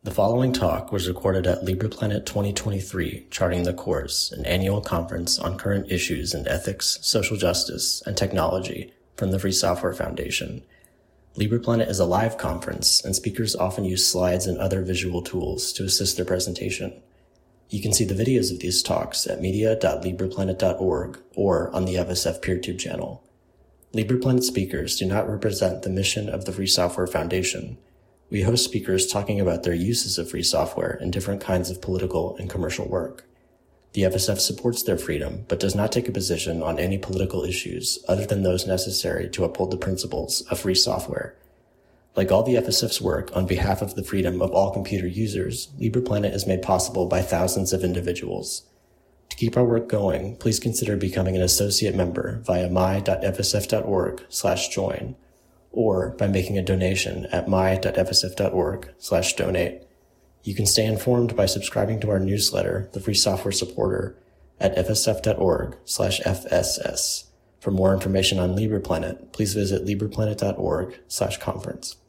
The following talk was recorded at LibrePlanet 2023, Charting the Course, an annual conference on current issues in ethics, social justice, and technology from the Free Software Foundation. LibrePlanet is a live conference, and speakers often use slides and other visual tools to assist their presentation. You can see the videos of these talks at media.libreplanet.org or on the FSF PeerTube channel. LibrePlanet speakers do not represent the mission of the Free Software Foundation. We host speakers talking about their uses of free software in different kinds of political and commercial work. The FSF supports their freedom, but does not take a position on any political issues other than those necessary to uphold the principles of free software. Like all the FSF's work on behalf of the freedom of all computer users, LibrePlanet is made possible by thousands of individuals. To keep our work going, please consider becoming an associate member via my.fsf.org/join. or by making a donation at my.fsf.org/donate. You can stay informed by subscribing to our newsletter, The Free Software Supporter, at fsf.org/fss. For more information on LibrePlanet, please visit libreplanet.org/conference.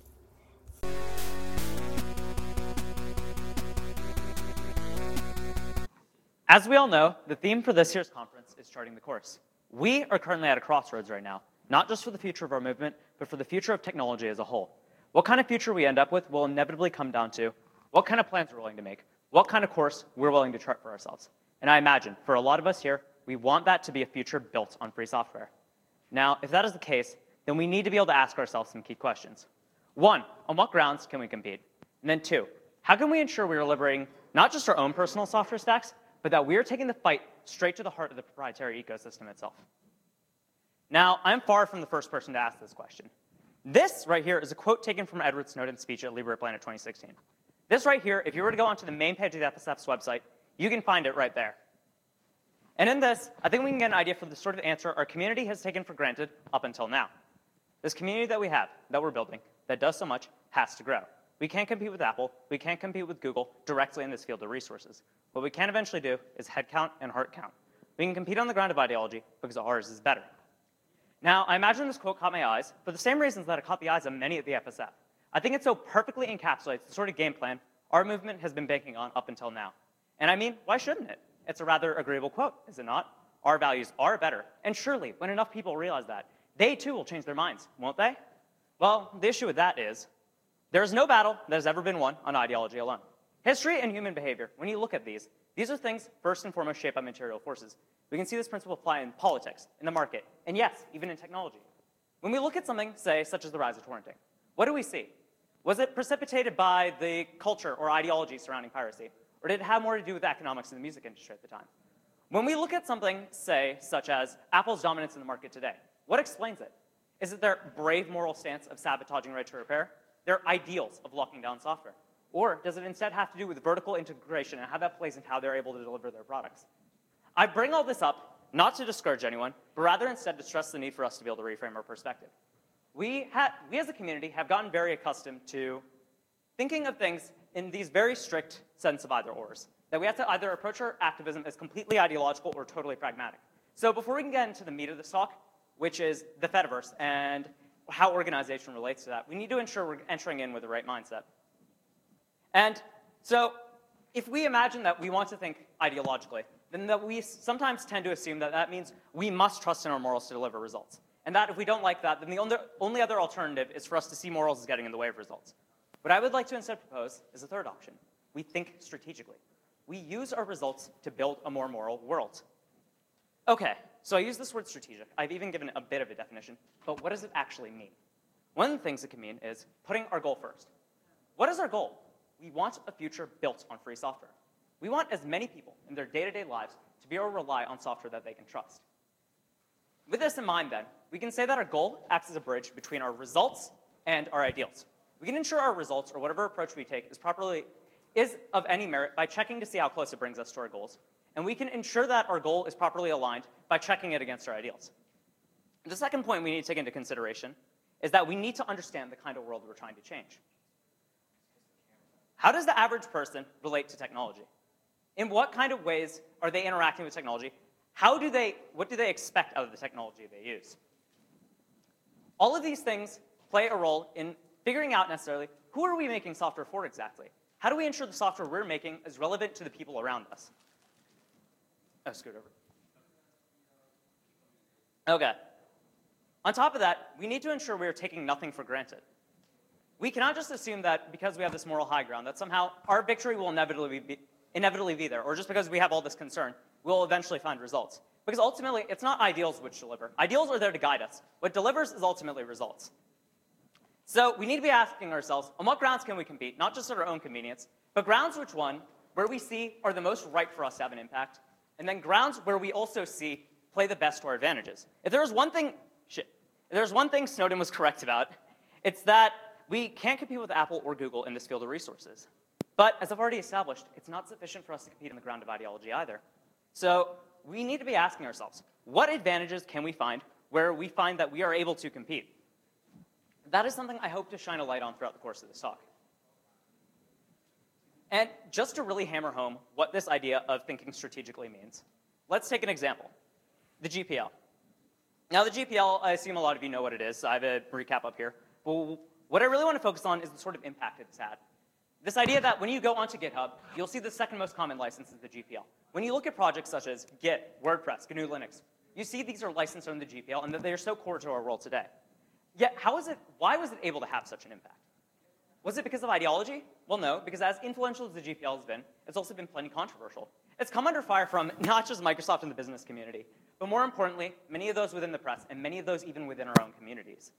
As we all know, the theme for this year's conference is Charting the Course. We are currently at a crossroads right now, not just for the future of our movement, but for the future of technology as a whole. What kind of future we end up with will inevitably come down to what kind of plans we're willing to make, what kind of course we're willing to chart for ourselves. And I imagine, for a lot of us here, we want that to be a future built on free software. Now, if that is the case, then we need to be able to ask ourselves some key questions. One, on what grounds can we compete? And then two, how can we ensure we are liberating not just our own personal software stacks, but that we are taking the fight straight to the heart of the proprietary ecosystem itself? Now, I'm far from the first person to ask this question. This right here is a quote taken from Edward Snowden's speech at LibrePlanet 2016. This right here, if you were to go onto the main page of the FSF's website, you can find it right there. And in this, I think we can get an idea for the sort of answer our community has taken for granted up until now. This community that we have, that we're building, that does so much, has to grow. We can't compete with Apple, we can't compete with Google directly in this field of resources. What we can eventually do is head count and heart count. We can compete on the ground of ideology because ours is better. Now, I imagine this quote caught my eyes for the same reasons that it caught the eyes of many at the FSF. I think it so perfectly encapsulates the sort of game plan our movement has been banking on up until now. And I mean, why shouldn't it? It's a rather agreeable quote, is it not? Our values are better. And surely, when enough people realize that, they too will change their minds, won't they? Well, the issue with that is, there is no battle that has ever been won on ideology alone. History and human behavior, when you look at these are things first and foremost shaped by material forces. We can see this principle apply in politics, in the market, and yes, even in technology. When we look at something, say, such as the rise of torrenting, what do we see? Was it precipitated by the culture or ideology surrounding piracy? Or did it have more to do with economics in the music industry at the time? When we look at something, say, such as Apple's dominance in the market today, what explains it? Is it their brave moral stance of sabotaging right to repair? Their ideals of locking down software? Or does it instead have to do with vertical integration and how that plays into how they're able to deliver their products? I bring all this up not to discourage anyone, but rather instead to stress the need for us to be able to reframe our perspective. We as a community have gotten very accustomed to thinking of things in these very strict sense of either-ors, that we have to either approach our activism as completely ideological or totally pragmatic. So before we can get into the meat of this talk, which is the Fediverse and how organization relates to that, we need to ensure we're entering in with the right mindset. And so if we imagine that we want to think ideologically, then that we sometimes tend to assume that that means we must trust in our morals to deliver results. And that if we don't like that, then the only other alternative is for us to see morals as getting in the way of results. What I would like to instead propose is a third option. We think strategically. We use our results to build a more moral world. Okay, so I use this word strategic. I've even given it a bit of a definition, but what does it actually mean? One of the things it can mean is putting our goal first. What is our goal? We want a future built on free software. We want as many people in their day-to-day lives to be able to rely on software that they can trust. With this in mind, then, we can say that our goal acts as a bridge between our results and our ideals. We can ensure our results, or whatever approach we take, is of any merit by checking to see how close it brings us to our goals. And we can ensure that our goal is properly aligned by checking it against our ideals. The second point we need to take into consideration is that we need to understand the kind of world we're trying to change. How does the average person relate to technology? In what kind of ways are they interacting with technology? What do they expect out of the technology they use? All of these things play a role in figuring out necessarily who are we making software for exactly? How do we ensure the software we're making is relevant to the people around us? Oh, scoot over. Okay. On top of that, we need to ensure we are taking nothing for granted. We cannot just assume that because we have this moral high ground that somehow our victory will inevitably be there, or just because we have all this concern, we'll eventually find results. Because ultimately, it's not ideals which deliver. Ideals are there to guide us. What delivers is ultimately results. So we need to be asking ourselves, on what grounds can we compete, not just at our own convenience, but grounds where we see are the most right for us to have an impact, and then grounds where we also see play the best to our advantages. If there's one thing Snowden was correct about, it's that we can't compete with Apple or Google in this field of resources. But as I've already established, it's not sufficient for us to compete on the ground of ideology either. So we need to be asking ourselves, what advantages can we find where we find that we are able to compete? That is something I hope to shine a light on throughout the course of this talk. And just to really hammer home what this idea of thinking strategically means, let's take an example, the GPL. Now the GPL, I assume a lot of you know what it is, so I have a recap up here. But what I really want to focus on is the sort of impact it's had. This idea that when you go onto GitHub, you'll see the second most common license is the GPL. When you look at projects such as Git, WordPress, GNU Linux, you see these are licensed under the GPL and that they are so core to our world today. Yet, why was it able to have such an impact? Was it because of ideology? Well, no, because as influential as the GPL has been, it's also been plenty controversial. It's come under fire from not just Microsoft and the business community, but more importantly, many of those within the press, and many of those even within our own communities.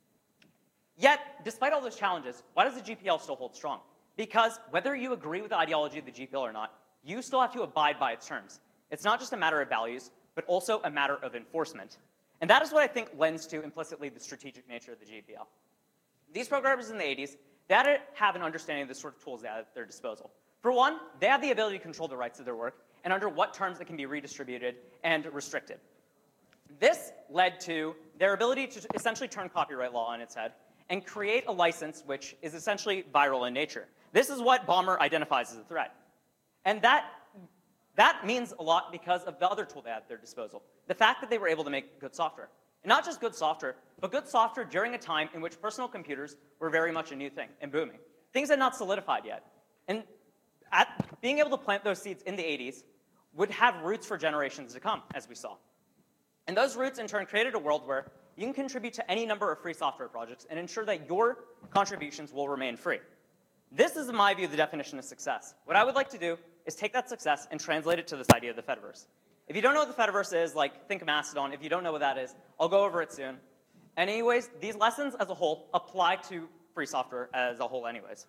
Yet, despite all those challenges, why does the GPL still hold strong? Because whether you agree with the ideology of the GPL or not, you still have to abide by its terms. It's not just a matter of values, but also a matter of enforcement. And that is what I think lends to implicitly the strategic nature of the GPL. These programmers in the 80s, they had to have an understanding of the sort of tools they had at their disposal. For one, they have the ability to control the rights of their work and under what terms it can be redistributed and restricted. This led to their ability to essentially turn copyright law on its head and create a license which is essentially viral in nature. This is what Ballmer identifies as a threat. And that means a lot because of the other tool they had at their disposal, the fact that they were able to make good software. And not just good software, but good software during a time in which personal computers were very much a new thing and booming. Things had not solidified yet. And being able to plant those seeds in the 80s would have roots for generations to come, as we saw. And those roots, in turn, created a world where you can contribute to any number of free software projects and ensure that your contributions will remain free. This is, in my view, the definition of success. What I would like to do is take that success and translate it to this idea of the Fediverse. If you don't know what the Fediverse is, think of Mastodon. If you don't know what that is, I'll go over it soon. And anyways, these lessons as a whole apply to free software as a whole anyways.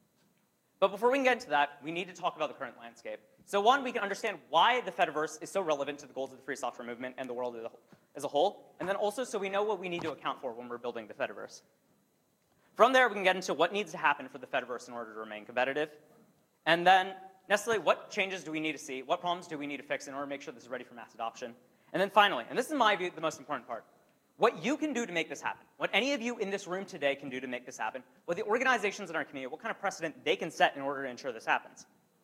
But before we can get into that, we need to talk about the current landscape. So one, we can understand why the Fediverse is so relevant to the goals of the free software movement and the world as a whole, and then also so we know what we need to account for when we're building the Fediverse. From there, we can get into what needs to happen for the Fediverse in order to remain competitive, and then necessarily what changes do we need to see, what problems do we need to fix in order to make sure this is ready for mass adoption, and then finally, and this is in my view the most important part, what you can do to make this happen, what any of you in this room today can do to make this happen, what the organizations in our community, what kind of precedent they can set in order to ensure this happens.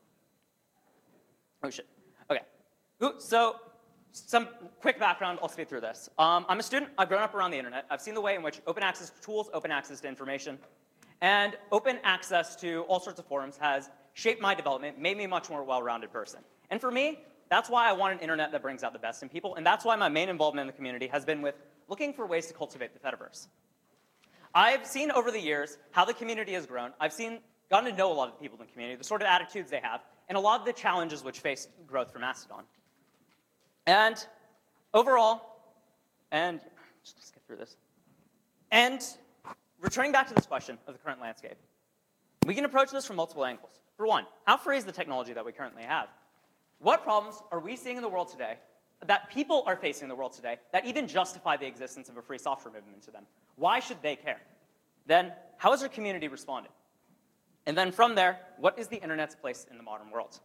Oh shit, okay. So some quick background, I'll speed through this. I'm a student, I've grown up around the internet, I've seen the way in which open access to tools, open access to information, and open access to all sorts of forums has shaped my development, made me a much more well-rounded person. And for me, that's why I want an internet that brings out the best in people, and that's why my main involvement in the community has been with looking for ways to cultivate the Fediverse. I've seen over the years how the community has grown. I've gotten to know a lot of the people in the community, the sort of attitudes they have, and a lot of the challenges which face growth for Mastodon. And overall, and just skip through this, and returning back to this question of the current landscape, we can approach this from multiple angles. For one, how free is the technology that we currently have? What problems are we seeing in the world today, that people are facing in the world today, that even justify the existence of a free software movement to them? Why should they care? Then, how has our community responded? And then from there, what is the internet's place in the modern world?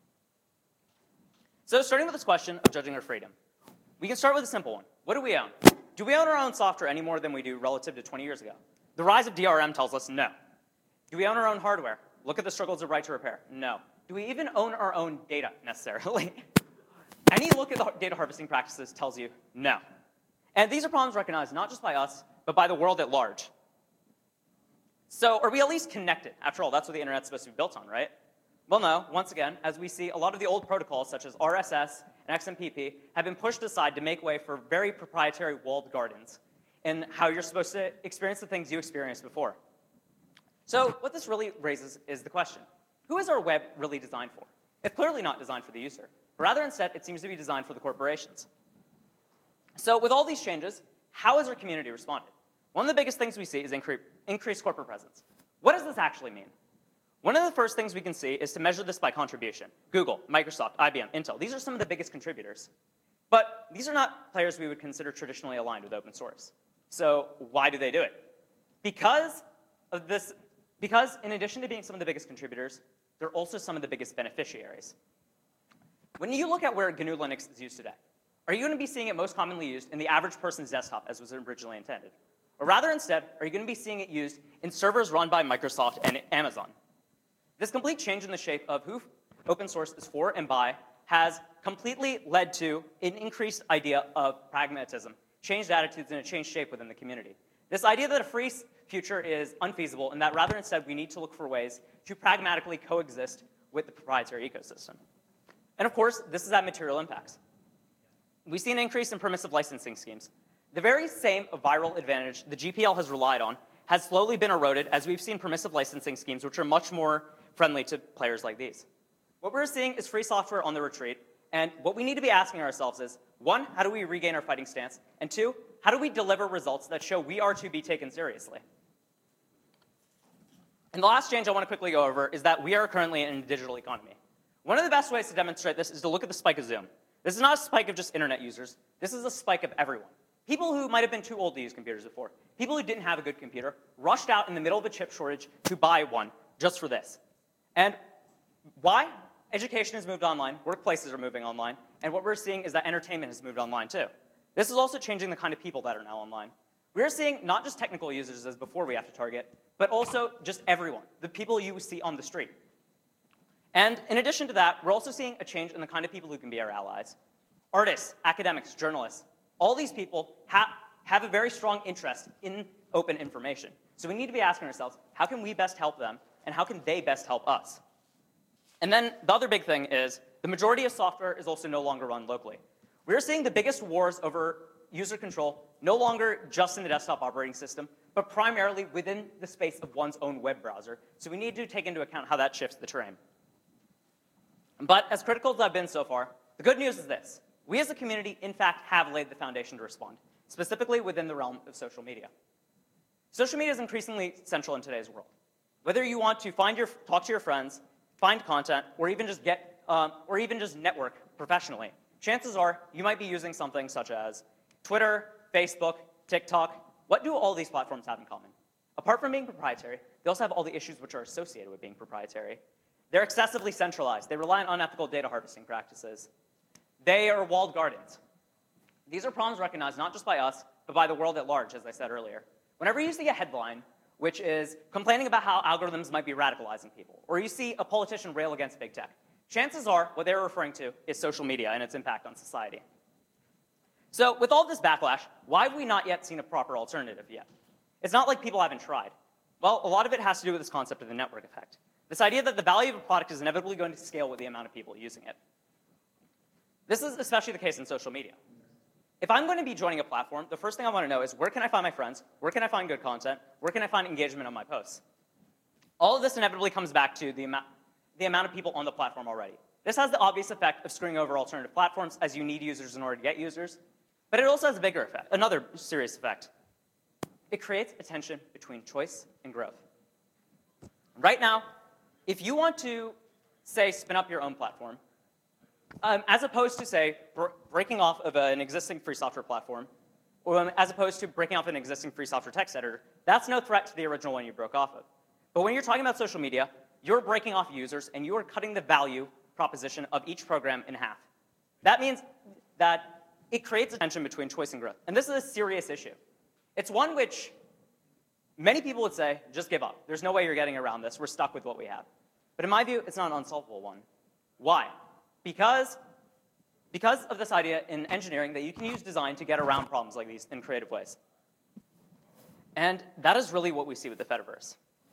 So starting with this question of judging our freedom, we can start with a simple one. What do we own? Do we own our own software any more than we do relative to 20 years ago? The rise of DRM tells us no. Do we own our own hardware? Look at the struggles of right to repair. No. Do we even own our own data necessarily? Any look at the data harvesting practices tells you no. And these are problems recognized not just by us, but by the world at large. So are we at least connected? After all, that's what the internet's supposed to be built on, right? Well, no. Once again, as we see, a lot of the old protocols, such as RSS and XMPP, have been pushed aside to make way for very proprietary walled gardens in how you're supposed to experience the things you experienced before. So what this really raises is the question, who is our web really designed for? It's clearly not designed for the user. Rather, instead, it seems to be designed for the corporations. So with all these changes, how has our community responded? One of the biggest things we see is increased corporate presence. What does this actually mean? One of the first things we can see is to measure this by contribution. Google, Microsoft, IBM, Intel, these are some of the biggest contributors. But these are not players we would consider traditionally aligned with open source. So why do they do it? Because in addition to being some of the biggest contributors, they're also some of the biggest beneficiaries. When you look at where GNU Linux is used today, are you going to be seeing it most commonly used in the average person's desktop as was originally intended? Or rather instead, are you going to be seeing it used in servers run by Microsoft and Amazon? This complete change in the shape of who open source is for and by has completely led to an increased idea of pragmatism, changed attitudes, and a changed shape within the community. This idea that a free future is unfeasible and that rather instead we need to look for ways to pragmatically coexist with the proprietary ecosystem. And of course, this is at material impacts. We see an increase in permissive licensing schemes. The very same viral advantage the GPL has relied on has slowly been eroded as we've seen permissive licensing schemes which are much more friendly to players like these. What we're seeing is free software on the retreat, and what we need to be asking ourselves is, one, how do we regain our fighting stance? And two, how do we deliver results that show we are to be taken seriously? And the last change I want to quickly go over is that we are currently in a digital economy. One of the best ways to demonstrate this is to look at the spike of Zoom. This is not a spike of just internet users. This is a spike of everyone. People who might have been too old to use computers before, people who didn't have a good computer, rushed out in the middle of a chip shortage to buy one just for this. And why? Education has moved online, workplaces are moving online, and what we're seeing is that entertainment has moved online too. This is also changing the kind of people that are now online. We're seeing not just technical users as before we have to target, but also just everyone, the people you see on the street. And in addition to that, we're also seeing a change in the kind of people who can be our allies. Artists, academics, journalists, all these people have a very strong interest in open information. So we need to be asking ourselves, how can we best help them, and how can they best help us? And then the other big thing is the majority of software is also no longer run locally. We're seeing the biggest wars over user control no longer just in the desktop operating system, but primarily within the space of one's own web browser. So we need to take into account how that shifts the terrain. But as critical as I've been so far, the good news is this. We as a community, in fact, have laid the foundation to respond, specifically within the realm of social media. Social media is increasingly central in today's world. Whether you want to talk to your friends, find content, or even just network professionally, chances are you might be using something such as Twitter, Facebook, TikTok. What do all these platforms have in common? Apart from being proprietary, they also have all the issues which are associated with being proprietary. They're excessively centralized. They rely on unethical data harvesting practices. They are walled gardens. These are problems recognized not just by us, but by the world at large, as I said earlier. Whenever you see a headline which is complaining about how algorithms might be radicalizing people, or you see a politician rail against big tech, chances are what they're referring to is social media and its impact on society. So with all this backlash, why have we not yet seen a proper alternative yet? It's not like people haven't tried. Well, a lot of it has to do with this concept of the network effect. This idea that the value of a product is inevitably going to scale with the amount of people using it. This is especially the case in social media. If I'm going to be joining a platform, the first thing I want to know is where can I find my friends? Where can I find good content? Where can I find engagement on my posts? All of this inevitably comes back to the amount of people on the platform already. This has the obvious effect of screwing over alternative platforms as you need users in order to get users. But it also has a bigger effect, another serious effect. It creates a tension between choice and growth. Right now, if you want to, say, spin up your own platform, as opposed to, say, breaking off of an existing free software platform, or as opposed to breaking off an existing free software text editor, that's no threat to the original one you broke off of. But when you're talking about social media, you're breaking off users, and you are cutting the value proposition of each program in half. That means that it creates a tension between choice and growth. And this is a serious issue. It's one which many people would say, just give up. There's no way you're getting around this. We're stuck with what we have. But in my view, it's not an unsolvable one. Why? Because of this idea in engineering that you can use design to get around problems like these in creative ways. And that is really what we see with the Fediverse.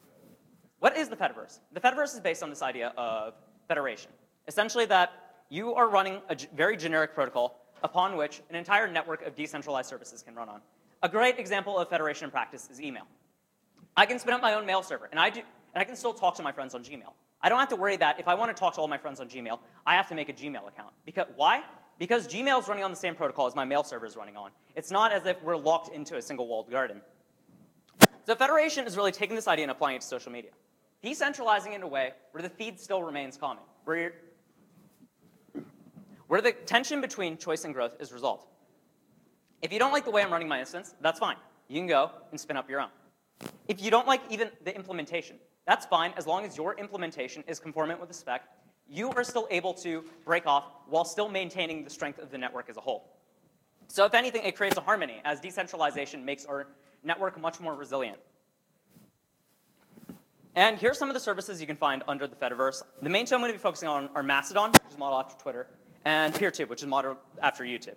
What is the Fediverse? The Fediverse is based on this idea of federation. Essentially that you are running a very generic protocol upon which an entire network of decentralized services can run on. A great example of federation in practice is email. I can spin up my own mail server, and I can still talk to my friends on Gmail. I don't have to worry that if I want to talk to all my friends on Gmail, I have to make a Gmail account. Why? Because Gmail is running on the same protocol as my mail server is running on. It's not as if we're locked into a single walled garden. So federation is really taking this idea and applying it to social media. Decentralizing it in a way where the feed still remains common, where the tension between choice and growth is resolved. If you don't like the way I'm running my instance, that's fine. You can go and spin up your own. If you don't like even the implementation, that's fine as long as your implementation is conformant with the spec. You are still able to break off while still maintaining the strength of the network as a whole. So if anything, it creates a harmony as decentralization makes our network much more resilient. And here's some of the services you can find under the Fediverse. The main two I'm going to be focusing on are Mastodon, which is modeled after Twitter, and PeerTube, which is modeled after YouTube.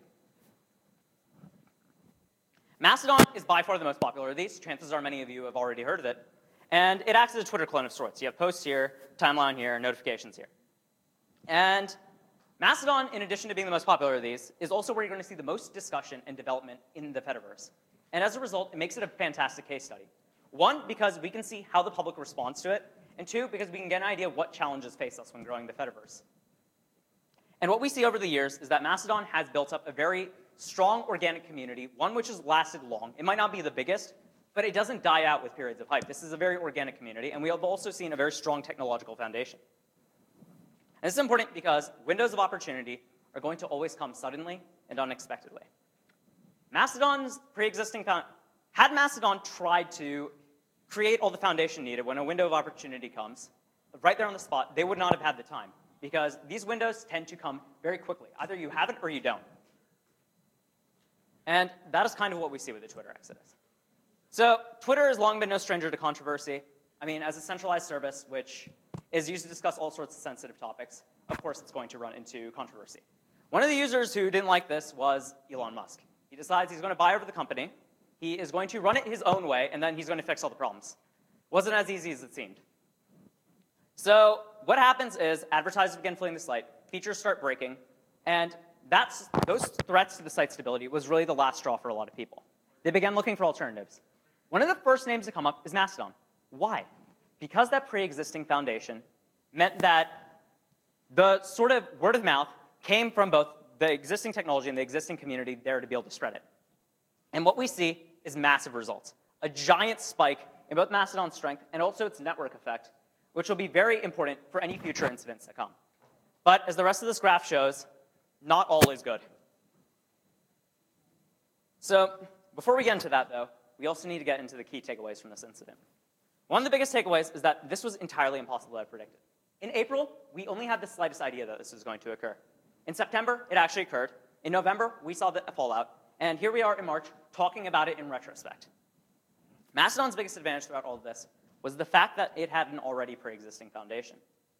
Mastodon is by far the most popular of these. Chances are many of you have already heard of it. And it acts as a Twitter clone of sorts. You have posts here, timeline here, notifications here. And Mastodon, in addition to being the most popular of these, is also where you're going to see the most discussion and development in the Fediverse. And as a result, it makes it a fantastic case study. One, because we can see how the public responds to it, and two, because we can get an idea of what challenges face us when growing the Fediverse. And what we see over the years is that Mastodon has built up a very strong organic community, one which has lasted long. It might not be the biggest, but it doesn't die out with periods of hype. This is a very organic community, and we have also seen a very strong technological foundation. And this is important because windows of opportunity are going to always come suddenly and unexpectedly. Mastodon's pre-existing had Mastodon tried to create all the foundation needed when a window of opportunity comes, right there on the spot, they would not have had the time, because these windows tend to come very quickly. Either you have it or you don't. And that is kind of what we see with the Twitter exodus. So Twitter has long been no stranger to controversy. I mean, as a centralized service, which is used to discuss all sorts of sensitive topics, of course it's going to run into controversy. One of the users who didn't like this was Elon Musk. He decides he's going to buy over the company. He is going to run it his own way, and then he's going to fix all the problems. Wasn't as easy as it seemed. So what happens is advertisers begin fleeing the site, features start breaking, and those threats to the site stability was really the last straw for a lot of people. They began looking for alternatives. One of the first names to come up is Mastodon. Why? Because that pre-existing foundation meant that the sort of word of mouth came from both the existing technology and the existing community there to be able to spread it. And what we see is massive results. A giant spike in both Mastodon's strength and also its network effect, which will be very important for any future incidents to come. But as the rest of this graph shows, not all is good. So before we get into that, though, we also need to get into the key takeaways from this incident. One of the biggest takeaways is that this was entirely impossible to have predicted. In April, we only had the slightest idea that this was going to occur. In September, it actually occurred. In November, we saw the fallout. And here we are in March talking about it in retrospect. Mastodon's biggest advantage throughout all of this was the fact that it had an already pre-existing foundation.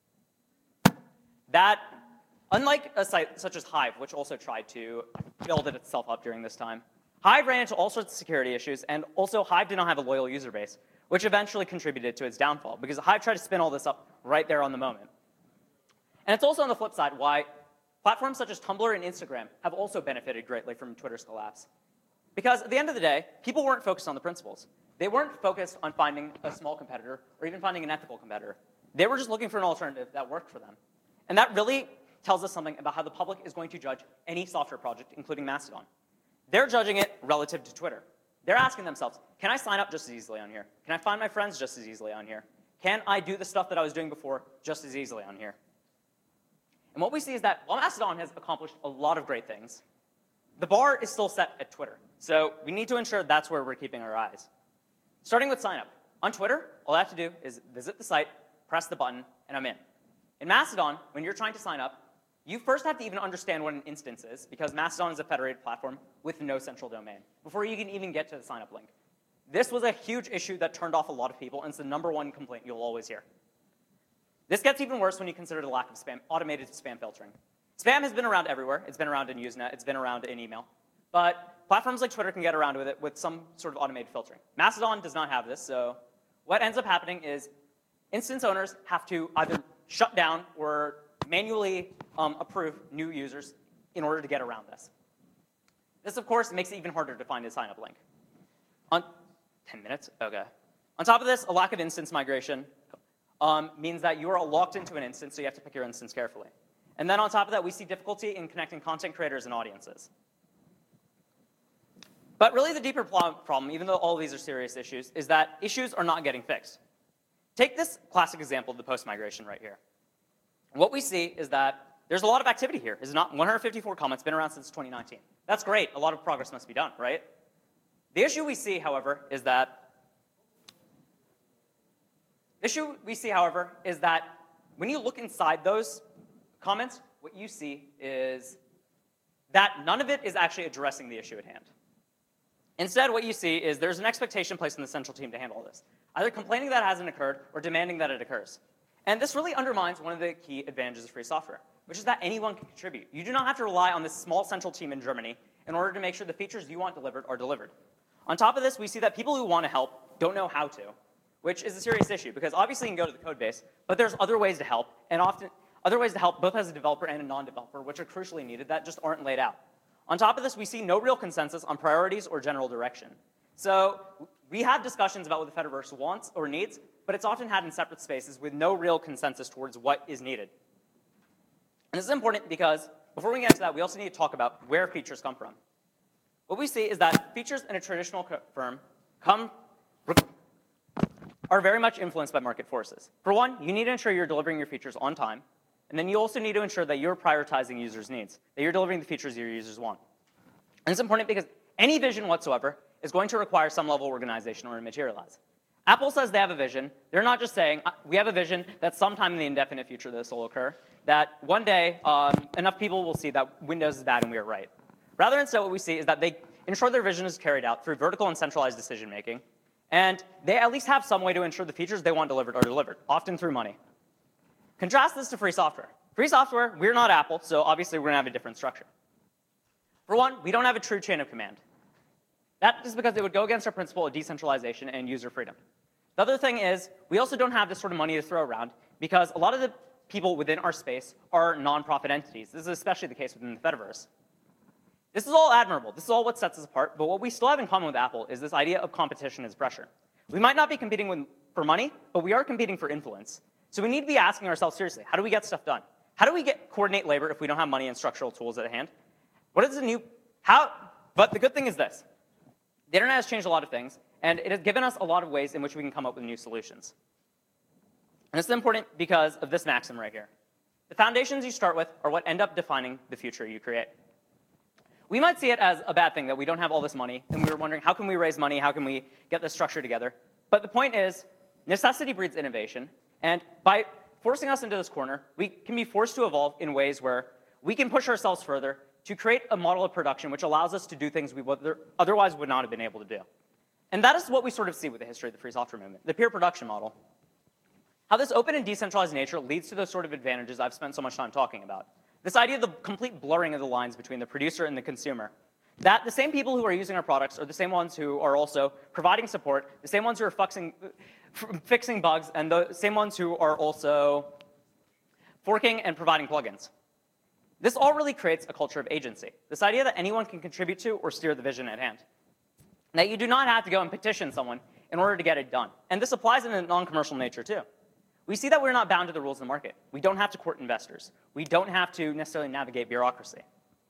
That, unlike a site such as Hive, which also tried to build it itself up during this time, Hive ran into all sorts of security issues, and also Hive did not have a loyal user base, which eventually contributed to its downfall, because Hive tried to spin all this up right there on the moment. And it's also on the flip side why platforms such as Tumblr and Instagram have also benefited greatly from Twitter's collapse. Because at the end of the day, people weren't focused on the principles. They weren't focused on finding a small competitor or even finding an ethical competitor. They were just looking for an alternative that worked for them. And that really tells us something about how the public is going to judge any software project, including Mastodon. They're judging it relative to Twitter. They're asking themselves, can I sign up just as easily on here? Can I find my friends just as easily on here? Can I do the stuff that I was doing before just as easily on here? And what we see is that while Mastodon has accomplished a lot of great things, the bar is still set at Twitter. So we need to ensure that's where we're keeping our eyes. Starting with sign up. On Twitter, all I have to do is visit the site, press the button, and I'm in. In Mastodon, when you're trying to sign up, you first have to even understand what an instance is, because Mastodon is a federated platform with no central domain, before you can even get to the sign up link. This was a huge issue that turned off a lot of people, and it's the #1 complaint you'll always hear. This gets even worse when you consider the lack of automated spam filtering. Spam has been around everywhere. It's been around in Usenet. It's been around in email. But platforms like Twitter can get around with it with some sort of automated filtering. Mastodon does not have this, so what ends up happening is instance owners have to either shut down or manually approve new users in order to get around this. This, of course, makes it even harder to find a sign-up link. 10 minutes? Okay. On top of this, a lack of instance migration means that you are locked into an instance, so you have to pick your instance carefully. And then on top of that, we see difficulty in connecting content creators and audiences. But really the deeper problem, even though all of these are serious issues, is that issues are not getting fixed. Take this classic example of the post-migration right here. What we see is that there's a lot of activity here. It's not 154 comments, been around since 2019. That's great. A lot of progress must be done, right? The issue we see, however, is that when you look inside those comments, what you see is that none of it is actually addressing the issue at hand. Instead, what you see is there's an expectation placed on the central team to handle this, either complaining that it hasn't occurred or demanding that it occurs. And this really undermines one of the key advantages of free software, which is that anyone can contribute. You do not have to rely on this small central team in Germany in order to make sure the features you want delivered are delivered. On top of this, we see that people who want to help don't know how to, which is a serious issue, because obviously you can go to the code base, but there's other ways to help, and often other ways to help both as a developer and a non-developer, which are crucially needed, that just aren't laid out. On top of this, we see no real consensus on priorities or general direction. So we have discussions about what the Fediverse wants or needs, but it's often had in separate spaces with no real consensus towards what is needed. And this is important because before we get into that, we also need to talk about where features come from. What we see is that features in a traditional firm are very much influenced by market forces. For one, you need to ensure you're delivering your features on time, and then you also need to ensure that you're prioritizing users' needs, that you're delivering the features your users want. And it's important because any vision whatsoever is going to require some level of organization in order to materialize. Apple says they have a vision. They're not just saying, we have a vision that sometime in the indefinite future this will occur, that one day enough people will see that Windows is bad and we are right. Rather, instead, what we see is that they ensure their vision is carried out through vertical and centralized decision-making, and they at least have some way to ensure the features they want delivered are delivered, often through money. Contrast this to free software. Free software, we're not Apple, so obviously we're going to have a different structure. For one, we don't have a true chain of command. That is because it would go against our principle of decentralization and user freedom. The other thing is, we also don't have this sort of money to throw around because a lot of the people within our space are nonprofit entities. This is especially the case within the Fediverse. This is all admirable. This is all what sets us apart, but what we still have in common with Apple is this idea of competition as pressure. We might not be competing for money, but we are competing for influence. So we need to be asking ourselves seriously, how do we get stuff done? How do we coordinate labor if we don't have money and structural tools at hand? What is the new, but the good thing is this. The internet has changed a lot of things, and it has given us a lot of ways in which we can come up with new solutions. And this is important because of this maxim right here. The foundations you start with are what end up defining the future you create. We might see it as a bad thing that we don't have all this money, and we're wondering, how can we raise money? How can we get this structure together? But the point is, necessity breeds innovation, and by forcing us into this corner, we can be forced to evolve in ways where we can push ourselves further to create a model of production which allows us to do things we otherwise would not have been able to do. And that is what we sort of see with the history of the free software movement, the peer production model. How this open and decentralized nature leads to those sort of advantages I've spent so much time talking about. This idea of the complete blurring of the lines between the producer and the consumer. That the same people who are using our products are the same ones who are also providing support, the same ones who are fixing bugs, and the same ones who are also forking and providing plugins. This all really creates a culture of agency. This idea that anyone can contribute to or steer the vision at hand. That you do not have to go and petition someone in order to get it done. And this applies in a non-commercial nature too. We see that we're not bound to the rules of the market. We don't have to court investors. We don't have to necessarily navigate bureaucracy.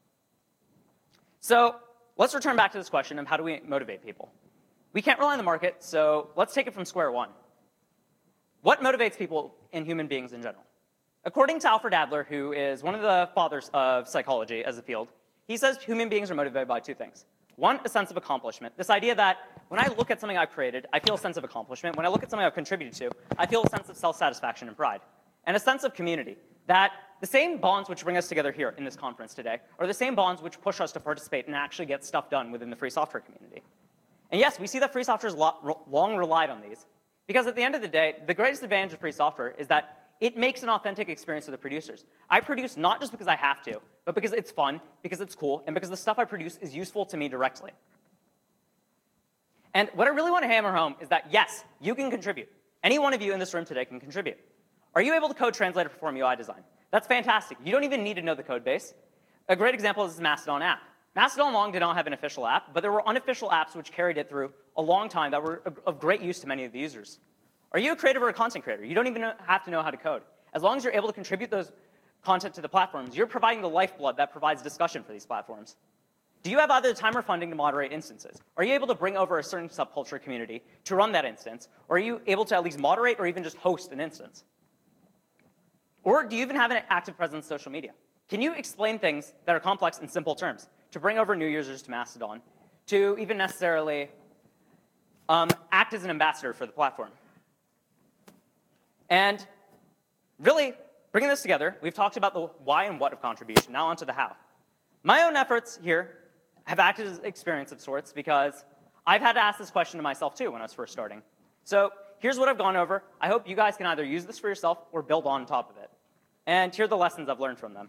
So let's return back to this question of how do we motivate people? We can't rely on the market, so let's take it from square one. What motivates people and human beings in general? According to Alfred Adler, who is one of the fathers of psychology as a field, he says human beings are motivated by two things. One, a sense of accomplishment. This idea that when I look at something I've created, I feel a sense of accomplishment. When I look at something I've contributed to, I feel a sense of self-satisfaction and pride. And a sense of community. That the same bonds which bring us together here in this conference today are the same bonds which push us to participate and actually get stuff done within the free software community. And yes, we see that free software has long relied on these. Because at the end of the day, the greatest advantage of free software is that it makes an authentic experience for the producers. I produce not just because I have to, but because it's fun, because it's cool, and because the stuff I produce is useful to me directly. And what I really want to hammer home is that, yes, you can contribute. Any one of you in this room today can contribute. Are you able to code, translate, or perform UI design? That's fantastic. You don't even need to know the code base. A great example is this Mastodon app. Mastodon long did not have an official app, but there were unofficial apps which carried it through a long time that were of great use to many of the users. Are you a creative or a content creator? You don't even have to know how to code. As long as you're able to contribute those content to the platforms, you're providing the lifeblood that provides discussion for these platforms. Do you have either the time or funding to moderate instances? Are you able to bring over a certain subculture community to run that instance? Or are you able to at least moderate or even just host an instance? Or do you even have an active presence on social media? Can you explain things that are complex in simple terms to bring over new users to Mastodon, to even necessarily act as an ambassador for the platform? And really, bringing this together, we've talked about the why and what of contribution. Now on to the how. My own efforts here have acted as experience of sorts because I've had to ask this question to myself too when I was first starting. So here's what I've gone over. I hope you guys can either use this for yourself or build on top of it. And here are the lessons I've learned from them.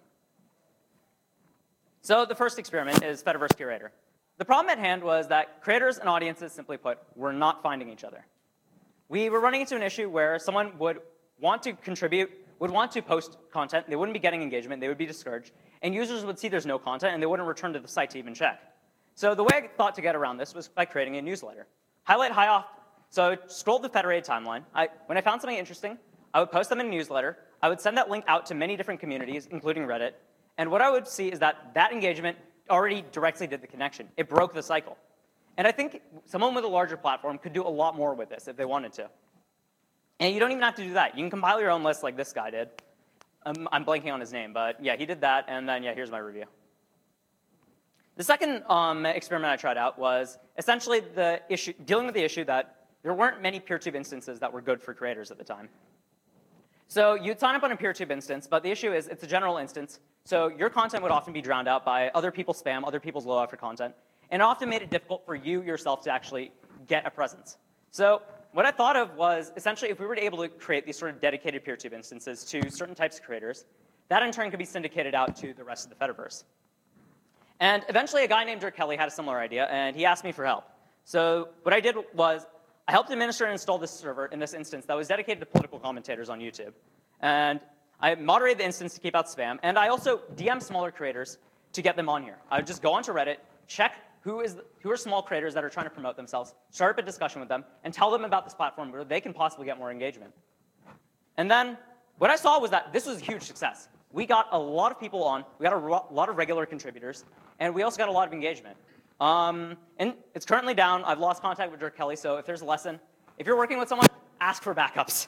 So the first experiment is Fediverse Curator. The problem at hand was that creators and audiences, simply put, were not finding each other. We were running into an issue where someone would want to contribute, would want to post content, they wouldn't be getting engagement, they would be discouraged, and users would see there's no content and they wouldn't return to the site to even check. So the way I thought to get around this was by creating a newsletter. Highlight high off. So I scrolled the federated timeline. When I found something interesting, I would post them in a newsletter. I would send that link out to many different communities, including Reddit. And what I would see is that that engagement already directly did the connection. It broke the cycle. And I think someone with a larger platform could do a lot more with this if they wanted to. And you don't even have to do that. You can compile your own list like this guy did. I'm blanking on his name, but yeah, he did that. And then, yeah, here's my review. The second experiment I tried out was essentially dealing with the issue that there weren't many PeerTube instances that were good for creators at the time. So you'd sign up on a PeerTube instance, but the issue is it's a general instance, so your content would often be drowned out by other people's spam, other people's low-effort content, and it often made it difficult for you yourself to actually get a presence. So what I thought of was essentially if we were able to create these sort of dedicated PeerTube instances to certain types of creators, that in turn could be syndicated out to the rest of the Fediverse. And eventually a guy named Dirk Kelly had a similar idea, and he asked me for help. So what I did was I helped administer and install this server in this instance that was dedicated to political commentators on YouTube. And I moderated the instance to keep out spam, and I also DM'd smaller creators to get them on here. I would just go onto Reddit, check who are small creators that are trying to promote themselves, start up a discussion with them, and tell them about this platform where they can possibly get more engagement. And then what I saw was that this was a huge success. We got a lot of people on, we got a lot of regular contributors, and we also got a lot of engagement. And it's currently down. I've lost contact with Dirk Kelly, so if there's a lesson, if you're working with someone, ask for backups.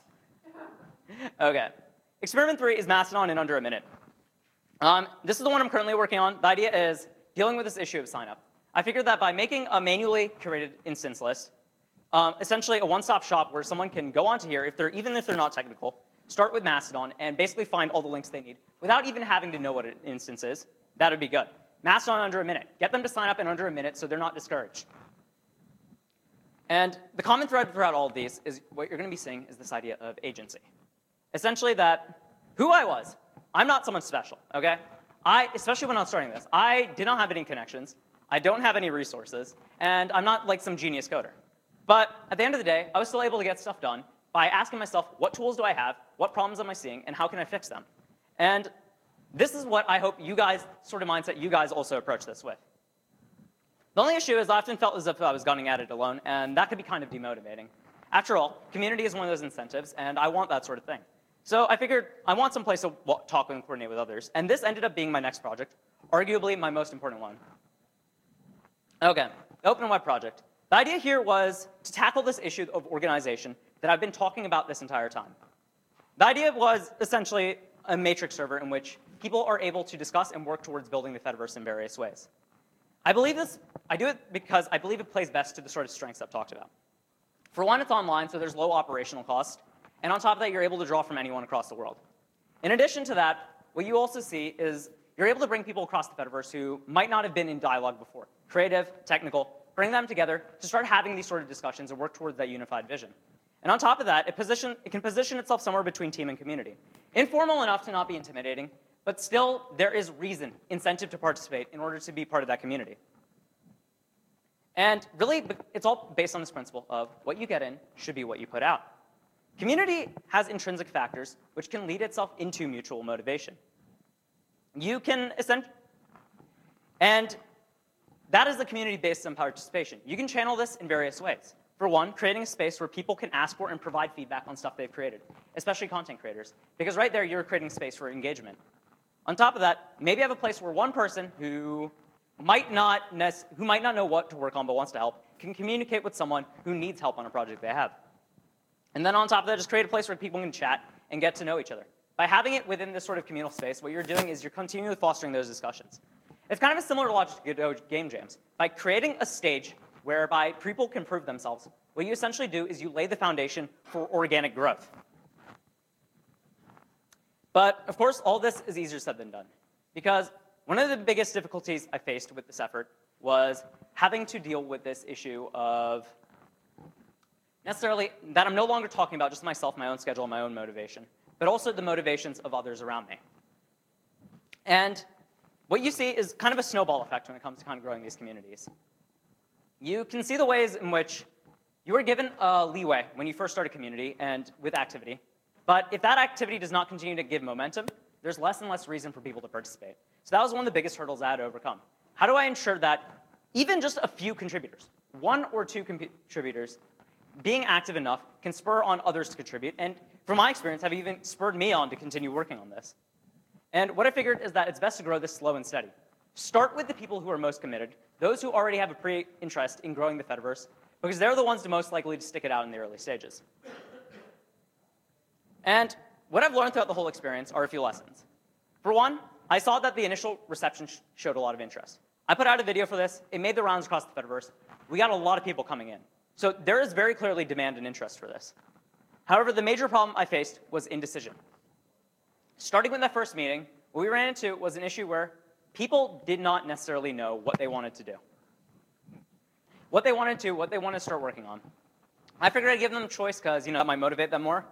Okay. Experiment 3 is Mastodon in under a minute. This is the one I'm currently working on. The idea is dealing with this issue of sign-up. I figured that by making a manually curated instance list, essentially a one-stop shop where someone can go onto here, even if they're not technical, start with Mastodon, and basically find all the links they need without even having to know what an instance is, that would be good. Mastodon in under a minute. Get them to sign up in under a minute so they're not discouraged. And the common thread throughout all of these is what you're going to be seeing is this idea of agency. Essentially that who I was, I'm not someone special, okay? Especially when I was starting this, I did not have any connections, I don't have any resources, and I'm not like some genius coder. But at the end of the day, I was still able to get stuff done by asking myself, what tools do I have, what problems am I seeing, and how can I fix them? And this is what I hope you guys, sort of mindset you guys also approach this with. The only issue is I often felt as if I was gunning at it alone, and that could be kind of demotivating. After all, community is one of those incentives, and I want that sort of thing. So I figured I want some place to talk and coordinate with others, and this ended up being my next project, arguably my most important one. Okay, the Open Web project. The idea here was to tackle this issue of organization that I've been talking about this entire time. The idea was essentially a matrix server in which people are able to discuss and work towards building the Fediverse in various ways. I do it because I believe it plays best to the sort of strengths I've talked about. For one, it's online, so there's low operational cost. And on top of that, you're able to draw from anyone across the world. In addition to that, what you also see is you're able to bring people across the Fediverse who might not have been in dialogue before, creative, technical, bring them together to start having these sort of discussions and work towards that unified vision. And on top of that, it can position itself somewhere between team and community. Informal enough to not be intimidating, but still there is reason, incentive to participate in order to be part of that community. And really, it's all based on this principle of what you get in should be what you put out. Community has intrinsic factors which can lead itself into mutual motivation. You can and that is the community based on participation. You can channel this in various ways. For one, creating a space where people can ask for and provide feedback on stuff they've created, especially content creators, because right there you're creating space for engagement. On top of that, maybe have a place where one person who might not know what to work on but wants to help can communicate with someone who needs help on a project they have. And then on top of that, just create a place where people can chat and get to know each other. By having it within this sort of communal space, what you're doing is you're continually fostering those discussions. It's kind of a similar logic to game jams. By creating a stage whereby people can prove themselves, what you essentially do is you lay the foundation for organic growth. But of course, all this is easier said than done, because one of the biggest difficulties I faced with this effort was having to deal with this issue of necessarily that I'm no longer talking about just myself, my own schedule, my own motivation, but also the motivations of others around me. And what you see is kind of a snowball effect when it comes to kind of growing these communities. You can see the ways in which you are given a leeway when you first start a community and with activity, but if that activity does not continue to give momentum, there's less and less reason for people to participate. So that was one of the biggest hurdles I had to overcome. How do I ensure that even just a few contributors, 1 or 2 contributors, being active enough can spur on others to contribute, and from my experience, have even spurred me on to continue working on this. And what I figured is that it's best to grow this slow and steady. Start with the people who are most committed, those who already have a pre-interest in growing the Fediverse, because they're the ones most likely to stick it out in the early stages. And what I've learned throughout the whole experience are a few lessons. For one, I saw that the initial reception showed a lot of interest. I put out a video for this. It made the rounds across the Fediverse. We got a lot of people coming in. So there is very clearly demand and interest for this. However, the major problem I faced was indecision. Starting with that first meeting, what we ran into was an issue where people did not necessarily know what they wanted to do. What they wanted to start working on. I figured I'd give them a choice because, that might motivate them more.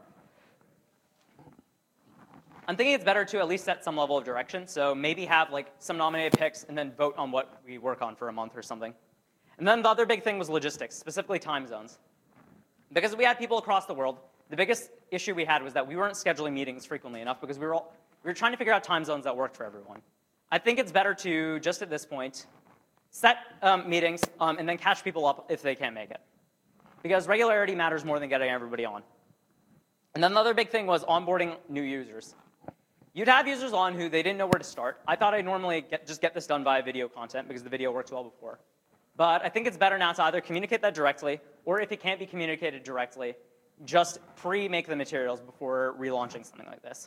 I'm thinking it's better to at least set some level of direction, so maybe have some nominated picks and then vote on what we work on for a month or something. And then the other big thing was logistics, specifically time zones. Because we had people across the world, the biggest issue we had was that we weren't scheduling meetings frequently enough because we were trying to figure out time zones that worked for everyone. I think it's better to, just at this point, set meetings and then catch people up if they can't make it. Because regularity matters more than getting everybody on. And then the other big thing was onboarding new users. You'd have users on who they didn't know where to start. I thought I'd normally just get this done via video content because the video worked well before. But I think it's better now to either communicate that directly, or if it can't be communicated directly, just pre-make the materials before relaunching something like this.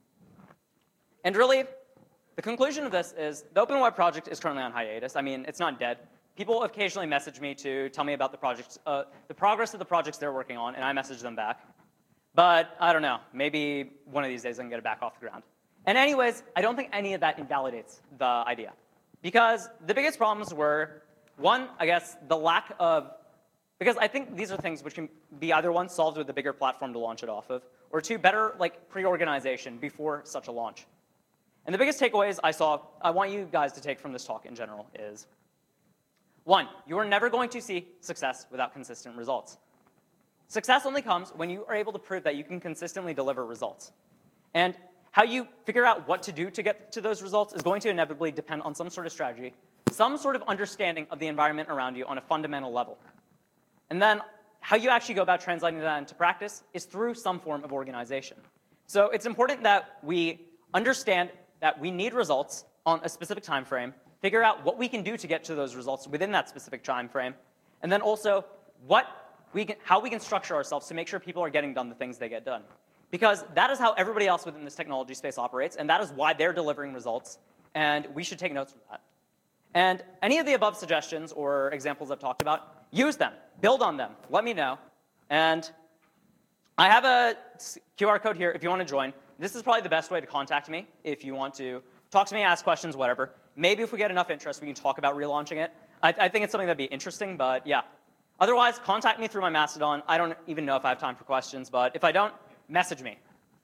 And really, the conclusion of this is the Open Web project is currently on hiatus. I mean, it's not dead. People occasionally message me to tell me about the projects, the progress of the projects they're working on, and I message them back. But I don't know. Maybe one of these days I can get it back off the ground. And anyways, I don't think any of that invalidates the idea. Because the biggest problems were, one, I guess, the lack of, because I think these are things which can be either one, solved with a bigger platform to launch it off of, or two, better pre-organization before such a launch. And the biggest takeaways I want you guys to take from this talk in general is, one, you are never going to see success without consistent results. Success only comes when you are able to prove that you can consistently deliver results. And how you figure out what to do to get to those results is going to inevitably depend on some sort of strategy, some sort of understanding of the environment around you on a fundamental level. And then how you actually go about translating that into practice is through some form of organization. So it's important that we understand that we need results on a specific time frame, figure out what we can do to get to those results within that specific time frame, and then also how we can structure ourselves to make sure people are getting done the things they get done. Because that is how everybody else within this technology space operates, and that is why they're delivering results, and we should take notes from that. And any of the above suggestions or examples I've talked about, use them, build on them, let me know. And I have a QR code here if you want to join. This is probably the best way to contact me if you want to talk to me, ask questions, whatever. Maybe if we get enough interest, we can talk about relaunching it. I think it's something that'd be interesting, but yeah. Otherwise, contact me through my Mastodon. I don't even know if I have time for questions, but if I don't, message me.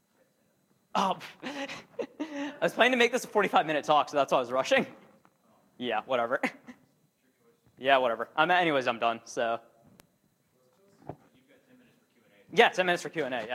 Oh, I was planning to make this a 45-minute talk, so that's why I was rushing. Yeah, whatever. Yeah, whatever. Anyways, I'm done, so. You've got 10 minutes for Q&A. Yeah, 10 minutes for Q&A, yeah.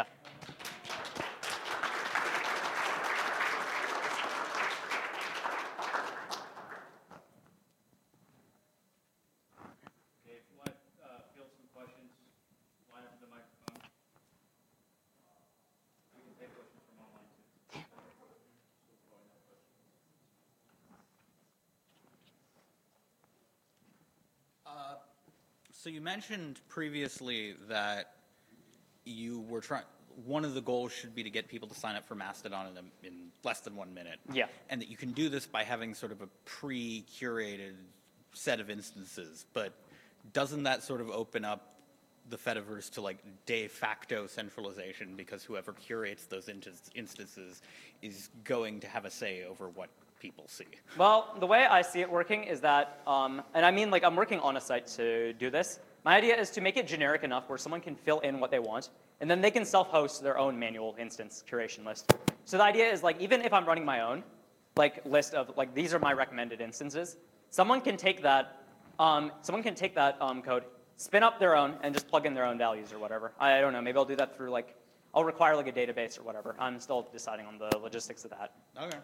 So you mentioned previously that you were one of the goals should be to get people to sign up for Mastodon in less than 1 minute. Yeah. And that you can do this by having sort of a pre-curated set of instances. But doesn't that sort of open up the Fediverse to like de facto centralization, because whoever curates those instances is going to have a say over what people see? Well, the way I see it working is that, and I mean, like, I'm working on a site to do this. My idea is to make it generic enough where someone can fill in what they want, and then they can self-host their own manual instance curation list. So the idea is, like, even if I'm running my own, like, list of, like, these are my recommended instances, someone can take that code, spin up their own, and just plug in their own values or whatever. I don't know. Maybe I'll do that through, like, I'll require, like, a database or whatever. I'm still deciding on the logistics of that. Okay.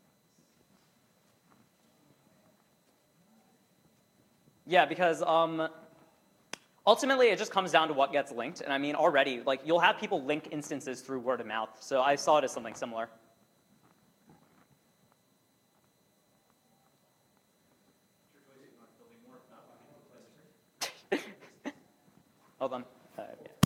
Yeah, because ultimately it just comes down to what gets linked. And I mean, already, like, you'll have people link instances through word of mouth. So I saw it as something similar. Hold on. Yeah.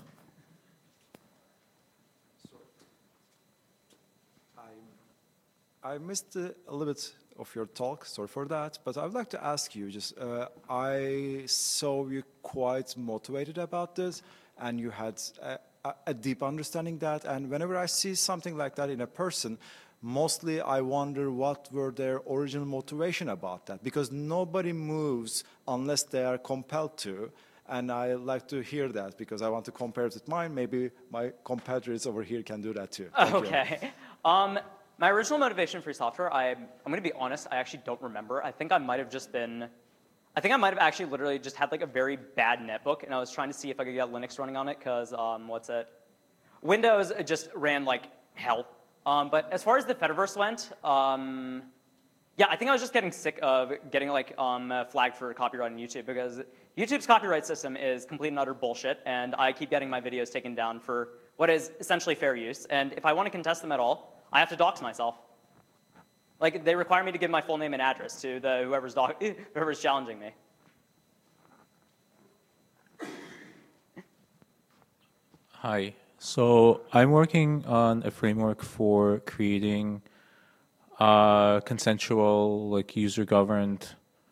I missed a little bit of your talk, sorry for that, but I would like to ask you, just I saw you quite motivated about this, and you had a deep understanding that, and whenever I see something like that in a person, mostly I wonder what were their original motivation about that, because nobody moves unless they are compelled to, and I like to hear that because I want to compare it with mine. Maybe my competitors over here can do that too. Okay. My original motivation for free software, I'm going to be honest, I actually don't remember. I think I might have actually literally just had like a very bad netbook, and I was trying to see if I could get Linux running on it, because, Windows just ran like hell. But as far as the Fediverse went, yeah, I think I was just getting sick of getting like flagged for copyright on YouTube, because YouTube's copyright system is complete and utter bullshit, and I keep getting my videos taken down for what is essentially fair use. And if I want to contest them at all, I have to dox myself. Like, they require me to give my full name and address to whoever's challenging me. Hi. So I'm working on a framework for creating consensual, like, user-governed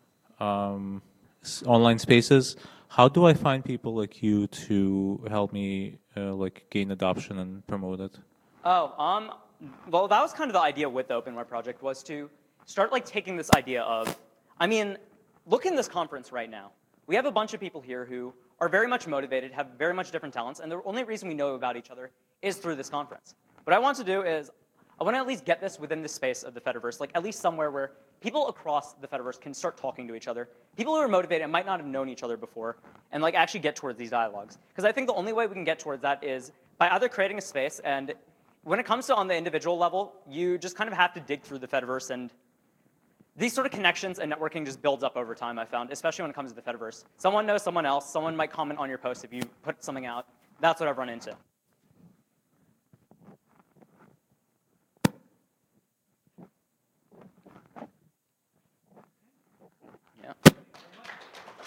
online spaces. How do I find people like you to help me like gain adoption and promote it? Oh, well, that was kind of the idea with the Open Web project, was to start like taking this idea of, I mean, look in this conference right now. We have a bunch of people here who are very much motivated, have very much different talents, and the only reason we know about each other is through this conference. What I want to do is, I want to at least get this within the space of the Fediverse, like at least somewhere where people across the Fediverse can start talking to each other. People who are motivated and might not have known each other before, and like actually get towards these dialogues. Because I think the only way we can get towards that is by either creating a space, and when it comes to on the individual level, you just kind of have to dig through the Fediverse, and these sort of connections and networking just builds up over time, I found, especially when it comes to the Fediverse. Someone knows someone else, someone might comment on your post if you put something out. That's what I've run into.